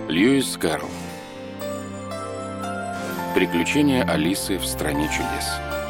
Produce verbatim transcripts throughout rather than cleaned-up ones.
Льюис Кэрролл. Приключения Алисы в стране чудес.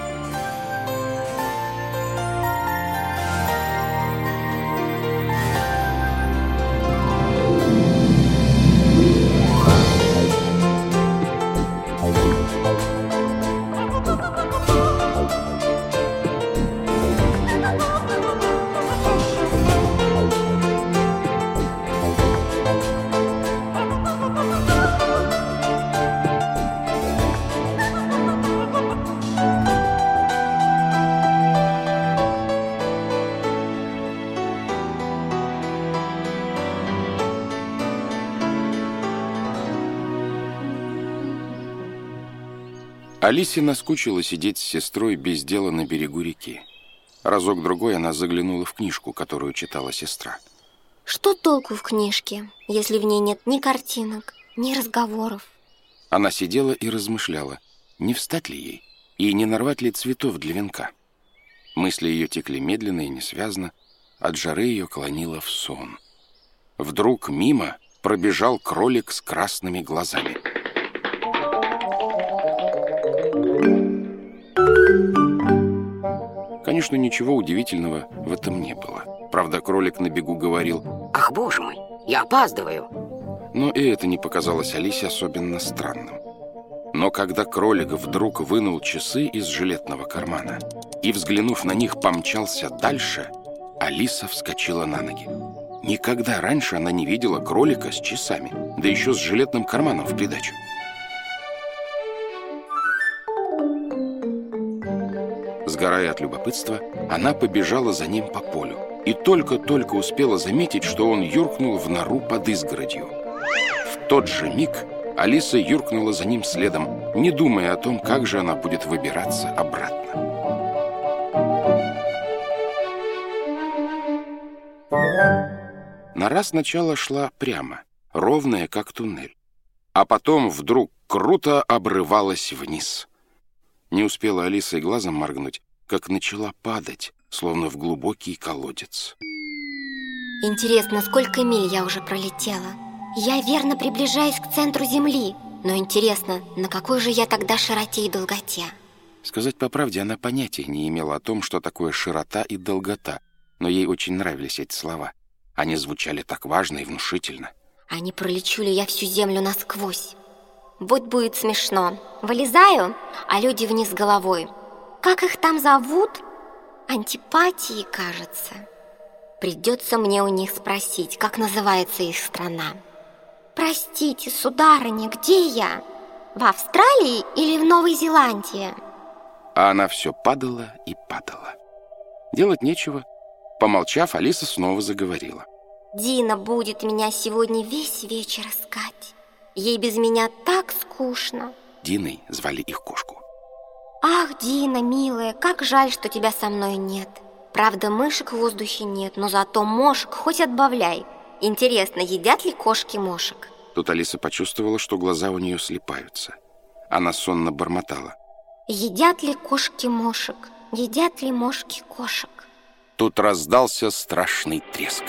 Алисе наскучило сидеть с сестрой без дела на берегу реки. Разок-другой она заглянула в книжку, которую читала сестра. Что толку в книжке, если в ней нет ни картинок, ни разговоров? Она сидела и размышляла, не встать ли ей и не нарвать ли цветов для венка. Мысли ее текли медленно и несвязно, от жары ее клонило в сон. Вдруг мимо пробежал кролик с красными глазами. Конечно, ничего удивительного в этом не было. Правда, кролик на бегу говорил: «Ах, боже мой, я опаздываю!» Но и это не показалось Алисе особенно странным. Но когда кролик вдруг вынул часы из жилетного кармана и, взглянув на них, помчался дальше, Алиса вскочила на ноги. Никогда раньше она не видела кролика с часами, да еще с жилетным карманом в придачу. Сгорая от любопытства, она побежала за ним по полю и только-только успела заметить, что он юркнул в нору под изгородью. В тот же миг Алиса юркнула за ним следом, не думая о том, как же она будет выбираться обратно. Нора сначала шла прямо, ровная, как туннель, а потом вдруг круто обрывалась вниз. Не успела Алиса и глазом моргнуть, как начала падать, словно в глубокий колодец. Интересно, сколько миль я уже пролетела? Я верно приближаюсь к центру Земли. Но интересно, на какой же я тогда широте и долготе? Сказать по правде, она понятия не имела о том, что такое широта и долгота, но ей очень нравились эти слова. Они звучали так важно и внушительно. А не пролечу ли я всю Землю насквозь? Вот будет смешно. Вылезаю, а люди вниз головой. Как их там зовут? Антипатии, кажется. Придется мне у них спросить, как называется их страна. Простите, сударыня, где я? В Австралии или в Новой Зеландии? А она все падала и падала. Делать нечего. Помолчав, Алиса снова заговорила. Дина будет меня сегодня весь вечер искать. Ей без меня так скучно. Диной звали их кошку. Ах, Дина, милая, как жаль, что тебя со мной нет. Правда, мышек в воздухе нет, но зато мошек хоть отбавляй. Интересно, едят ли кошки мошек? Тут Алиса почувствовала, что глаза у нее слипаются. Она сонно бормотала. Едят ли кошки мошек? Едят ли мошки кошек? Тут раздался страшный треск.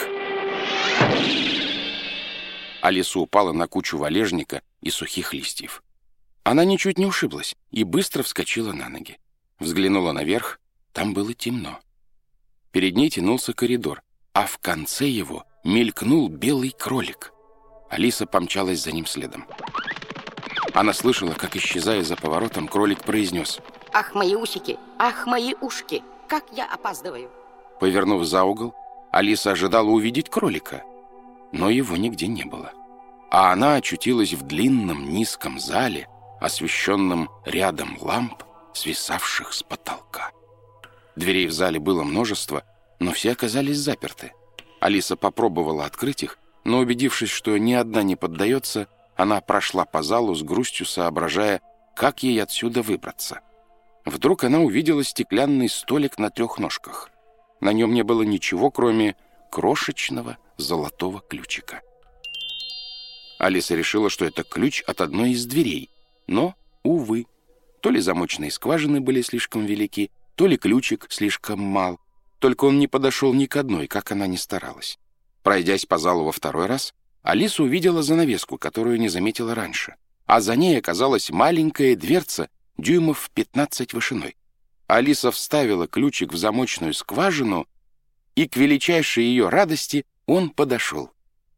Алиса упала на кучу валежника и сухих листьев. Она ничуть не ушиблась и быстро вскочила на ноги. Взглянула наверх, там было темно. Перед ней тянулся коридор, а в конце его мелькнул белый кролик. Алиса помчалась за ним следом. Она слышала, как, исчезая за поворотом, кролик произнес: «Ах, мои усики, ах, мои ушки, как я опаздываю!» Повернув за угол, Алиса ожидала увидеть кролика, но его нигде не было. А она очутилась в длинном низком зале, освещенном рядом ламп, свисавших с потолка. Дверей в зале было множество, но все оказались заперты. Алиса попробовала открыть их, но, убедившись, что ни одна не поддается, она прошла по залу с грустью, соображая, как ей отсюда выбраться. Вдруг она увидела стеклянный столик на трех ножках. На нем не было ничего, кроме крошечного золотого ключика. Алиса решила, что это ключ от одной из дверей, но, увы, то ли замочные скважины были слишком велики, то ли ключик слишком мал. Только он не подошел ни к одной, как она ни старалась. Пройдясь по залу во второй раз, Алиса увидела занавеску, которую не заметила раньше, а за ней оказалась маленькая дверца дюймов пятнадцать вышиной. Алиса вставила ключик в замочную скважину, и к величайшей ее радости он подошел.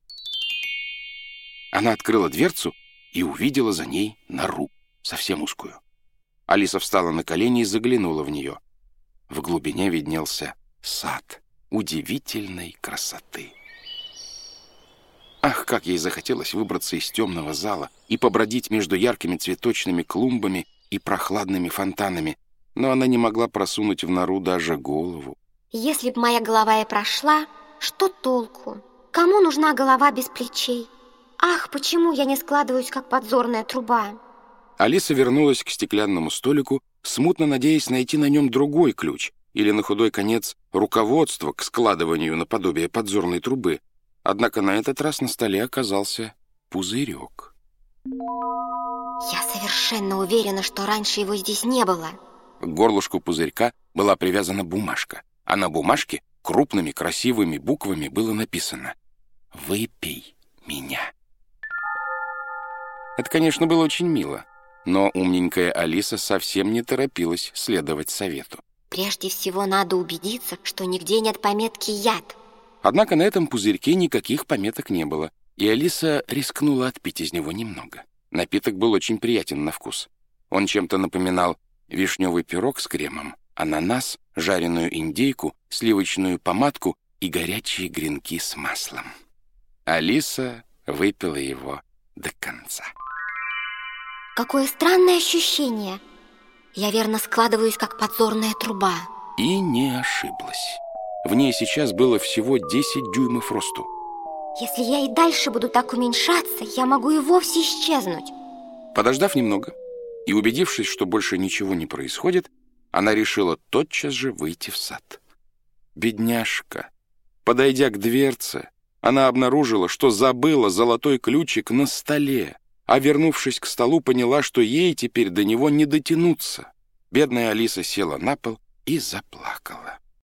Она открыла дверцу и увидела за ней нору, совсем узкую. Алиса встала на колени и заглянула в нее. В глубине виднелся сад удивительной красоты. Ах, как ей захотелось выбраться из темного зала и побродить между яркими цветочными клумбами и прохладными фонтанами, но она не могла просунуть в нору даже голову. Если б моя голова и прошла, что толку? Кому нужна голова без плечей? Ах, почему я не складываюсь, как подзорная труба? Алиса вернулась к стеклянному столику, смутно надеясь найти на нем другой ключ или, на худой конец, руководство к складыванию наподобие подзорной трубы. Однако на этот раз на столе оказался пузырек. Я совершенно уверена, что раньше его здесь не было. К горлышку пузырька была привязана бумажка, а на бумажке крупными красивыми буквами было написано «Выпей меня». Это, конечно, было очень мило, но умненькая Алиса совсем не торопилась следовать совету. Прежде всего надо убедиться, что нигде нет пометки «яд». Однако на этом пузырьке никаких пометок не было, и Алиса рискнула отпить из него немного. Напиток был очень приятен на вкус. Он чем-то напоминал вишневый пирог с кремом, ананас, жареную индейку, сливочную помадку и горячие гренки с маслом. Алиса выпила его до конца. Какое странное ощущение. Я верно складываюсь, как подзорная труба. И не ошиблась. В ней сейчас было всего десять дюймов росту. Если я и дальше буду так уменьшаться, я могу и вовсе исчезнуть. Подождав немного и убедившись, что больше ничего не происходит, она решила тотчас же выйти в сад. Бедняжка! Подойдя к дверце, она обнаружила, что забыла золотой ключик на столе, а, вернувшись к столу, поняла, что ей теперь до него не дотянуться. Бедная Алиса села на пол и заплакала.